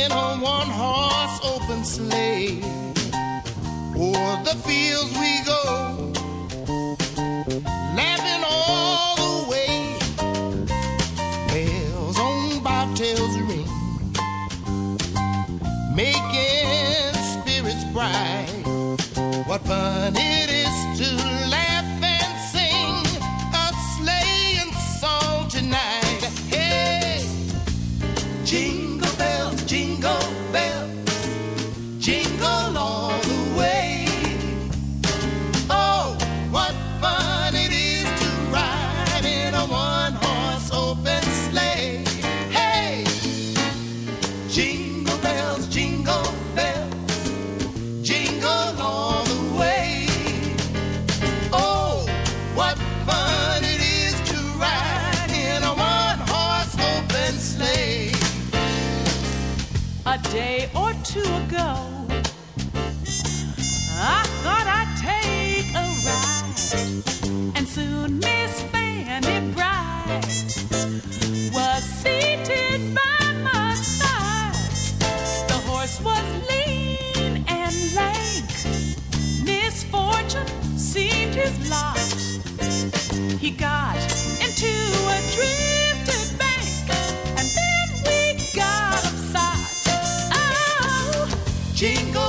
in a one-horse open sleigh. O'er the fields we go, laughing all the way. Bells on bobtails ring, making spirits bright. What fun it is to laugh and sing a sleighing song tonight. Hey, jingle bells, jingle all the way. Oh, what fun it is to ride in a one-horse open sleigh. Hey, jingle bells, jingle all the way. Oh, what fun it is to ride in a one-horse open sleigh. A day or two ago, I thought I'd take a ride, and soon Miss Fanny Bright was seated by my side. The horse was lean and lank, misfortune seemed his lot. He got into a drifted bank, and then we got upside. Oh, Jingle